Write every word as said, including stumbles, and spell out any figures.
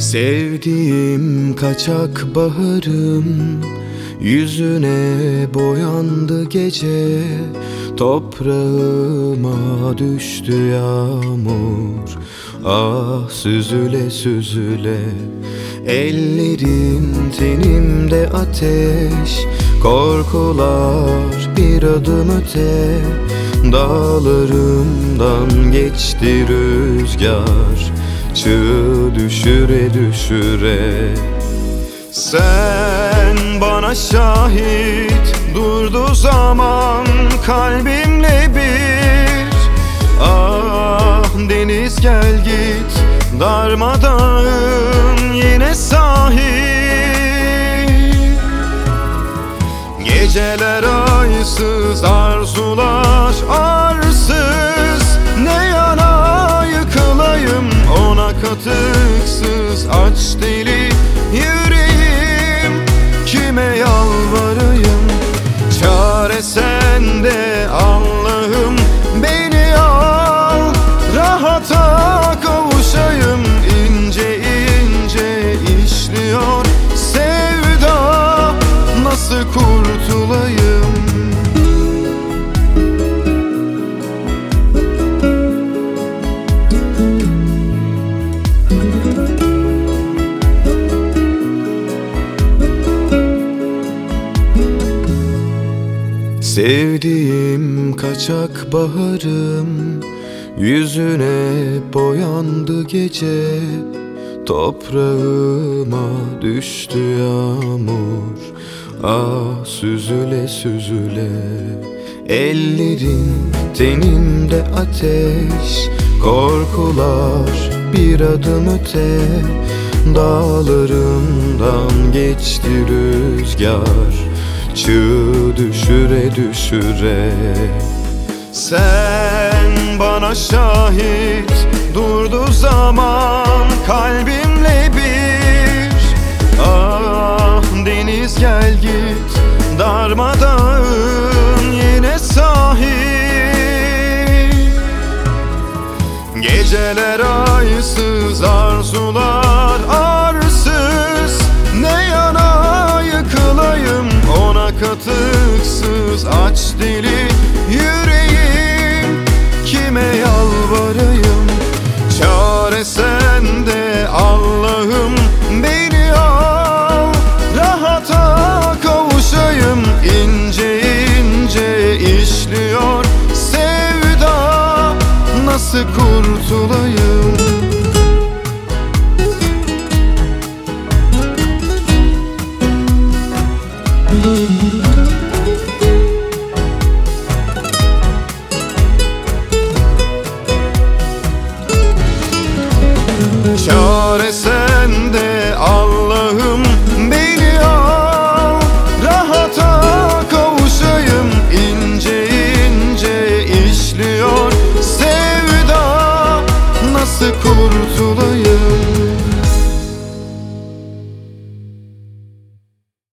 Sevdiğim kaçak baharım, yüzüne boyandı gece. Toprağıma düştü yağmur, ah süzüle süzüle. Ellerin tenimde ateş, korkular bir adım öte. Dağlarımdan geçti rüzgar, çığ düşüre düşüre. Sen bana şahit, durdu zaman kalbimle bir. Ah deniz gel git, darmadağın yine sahil. Geceler aysız, arzular arsız. Ne yana yıkılayım ona katıksız. Aç deli yüreğim, kime yalvarayım? Çare sende Allah'ım, beni al, rahata kavuşayım. İnce ince işliyor sevda, nasıl kurtulayım? Sevdiğim kaçak baharım, yüzüne boyandı gece. Toprağıma düştü yağmur, ah süzüle süzüle. Ellerin tenimde ateş, korkular bir adım öte. Dağlarımdan geçti rüzgar, çığ düşüre düşüre. Sen bana şahit, durdu zaman kalbimle bir. Ah deniz gel git, darmadağın yine sahil. Geceler aysız, arzular arsız. Ne yana yıkılayım ona katıksız. Aç deli yüreğim, kime yalvarayım? Çare sende Allah'ım, beni al, rahata kavuşayım. İnce ince işliyor sevda, nasıl kurtulayım? Çare